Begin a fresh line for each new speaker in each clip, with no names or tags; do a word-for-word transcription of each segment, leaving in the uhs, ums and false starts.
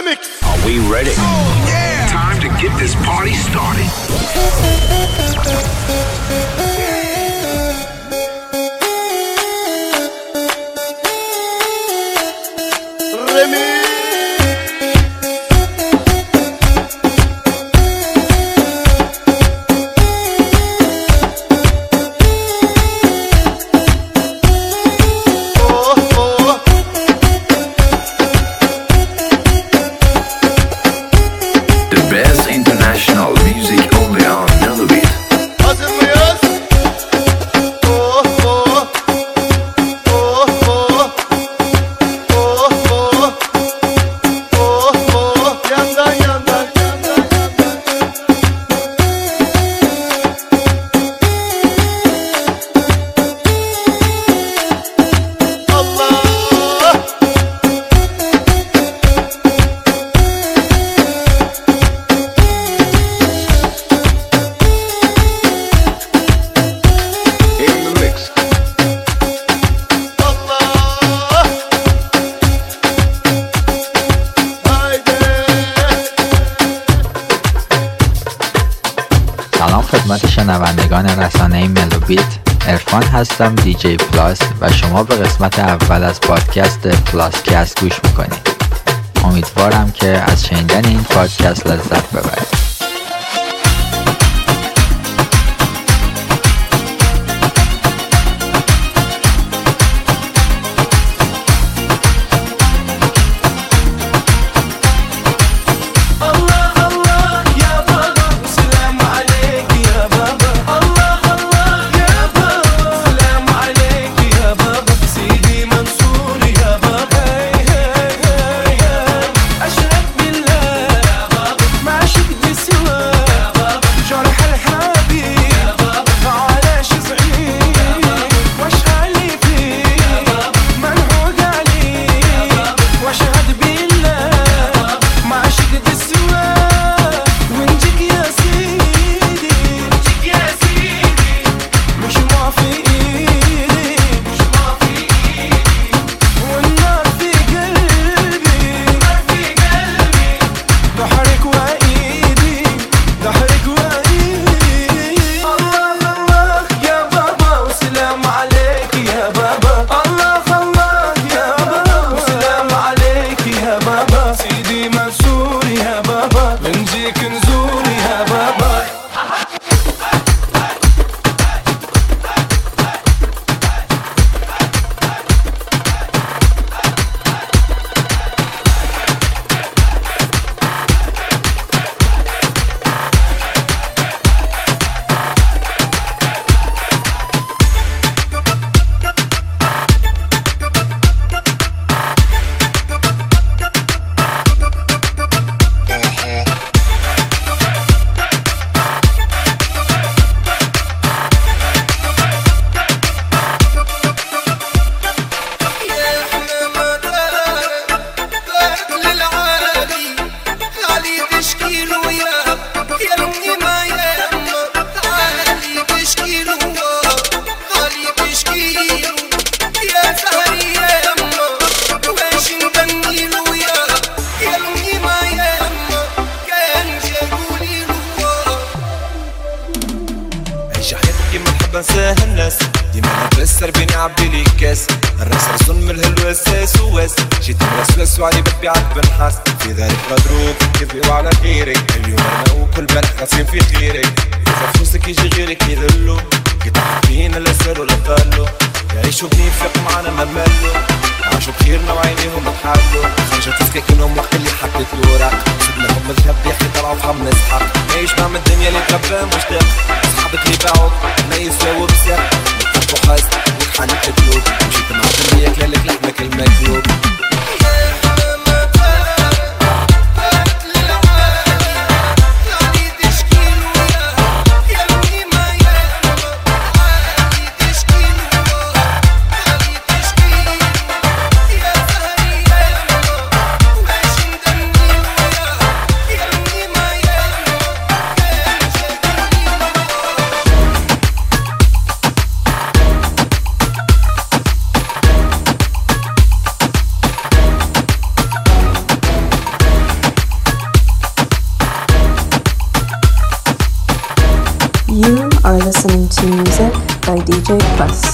mix. Are we ready? Oh, yeah. Time to get this party started. Remy.
شنوندگان رسانه ملوبیت، عرفان هستم، دی جی پلاس، و شما به قسمت اول از پادکست پلاس کست گوش میکنید. امیدوارم که از شنیدن این پادکست لذت ببرید.
بنساه الناس ديما نبسر بيني عبدلي كاس الراس رسول من الهلو اساس واس جيت مرسلس وعلي بتبيعك بنحاس في ذلك مدروك كذبي وعلى غيرك اليوم انا وكل بنت غاسين في خيرك اذا فلوسك يجي غيرك يذلو قطعت فينا لا سالو لا فالو يعيشوا بنفق معنا ما مالو عاشوا بخيرنا وعينيهم بتحلوا خرجت تسكاكينهم وقت اللي حطيت الوراق سبناهم مذهب يا اخي طلعوا فهم نسحق نعيش مع الدنيا اللي تربى مشتاق اصحابك اللي باعوك ما يساووا بزاف نتفقوا حاس وتحنك قلوب مشيت مع الدنيا كلالك لحمك المكلوب
Music by D J Plus.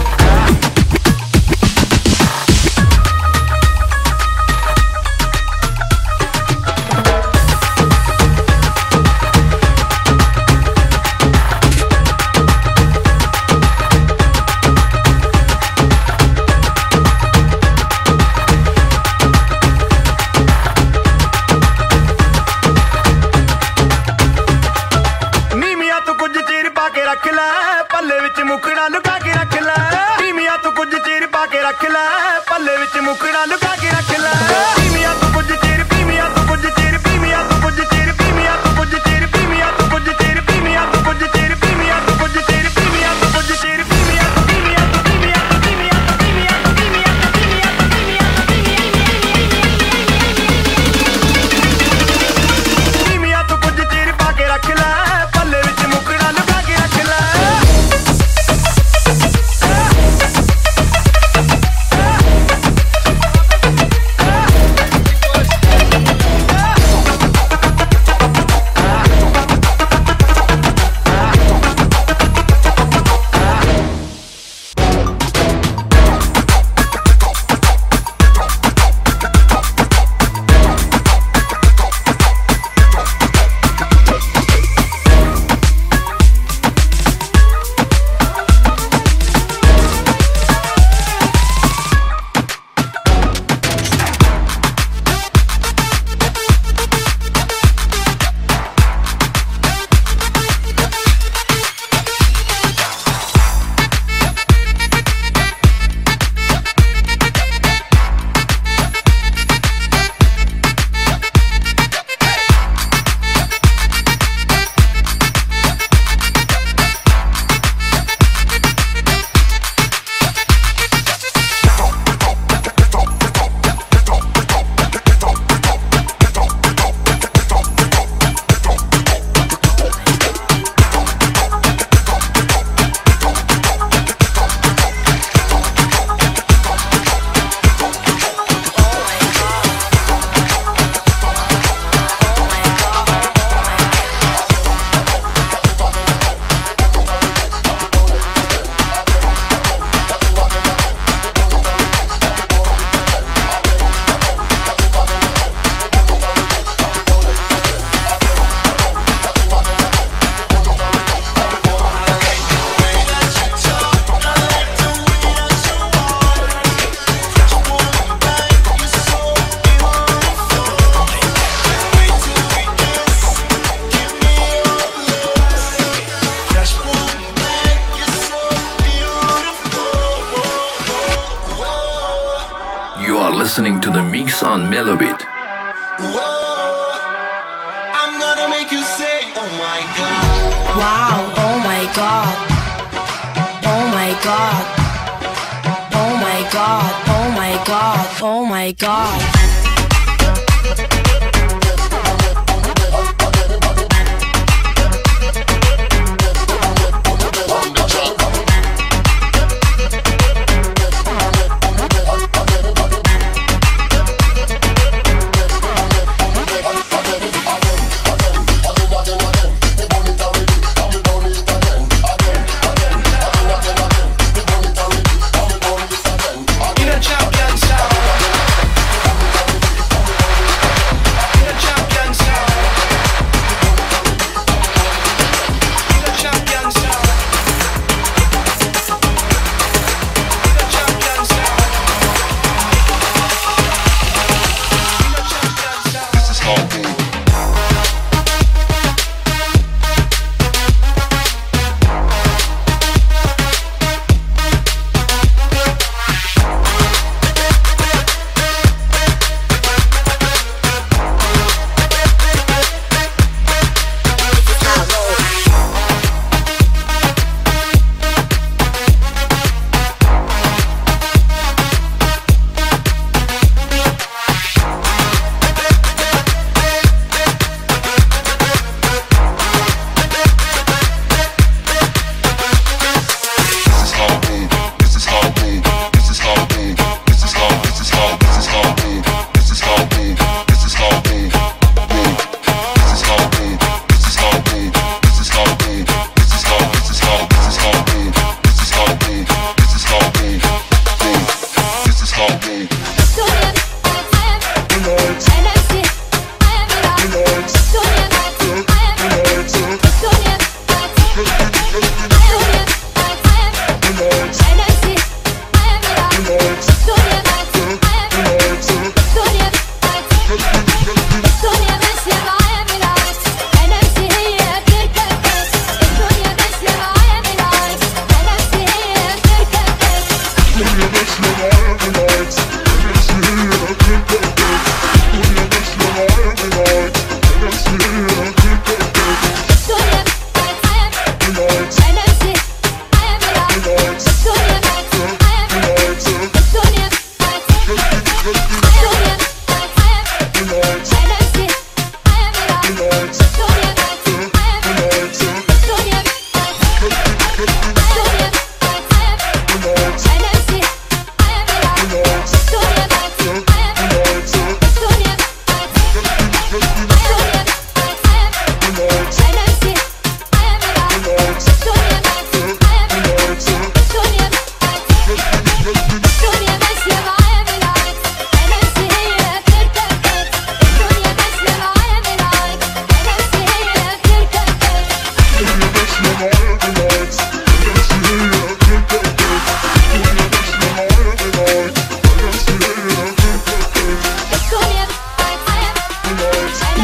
Listening to the mix on Melobit.
Whoa, I'm gonna make you say, oh my god.
Wow, oh my god. Oh my god. Oh my god. Oh my god. Oh my god.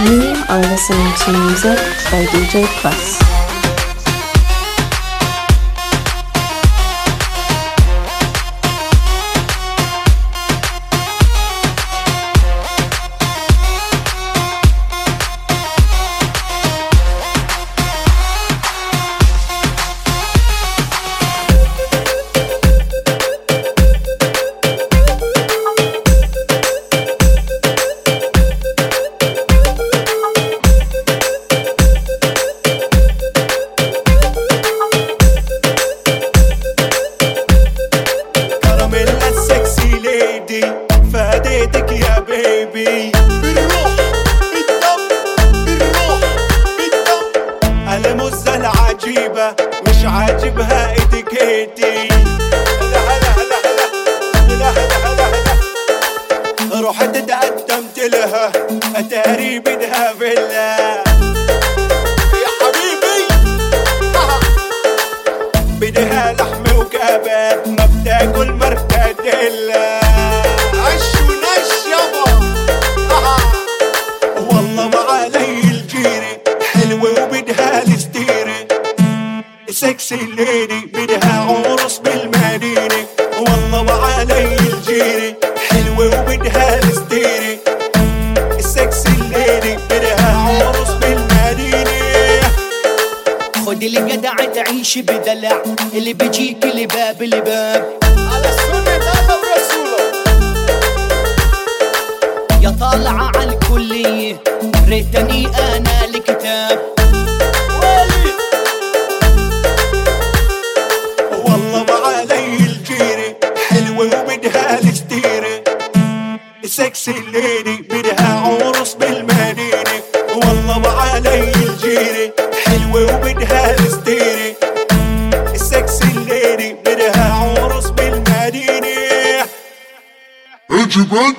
You are listening to music by D J Plus.
بدلع اللي بيجيك لباب لباب على السنة الله ورسوله يا طالعة على الكلية ريتني أنا الكتاب والي والله ما علي الجيرة حلوة وبدها الستيرة سكسي الليدي بدها عرس بالمدينة والله ما علي الجيرة حلوة وبدها الستيرة سكسي الليدي بدها عرس بالمدينة عجبك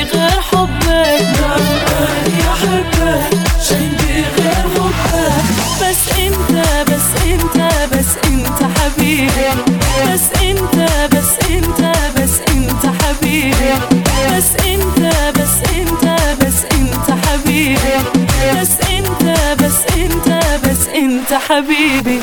غير حبك، ما ماني أحبك شي غير حبك. بس انت بس انت بس انت حبيبي، بس انت بس انت بس انت حبيبي، بس انت بس انت بس انت حبيبي، بس انت بس انت بس انت حبيبي.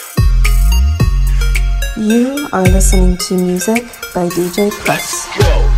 You are listening to music by D J Plus.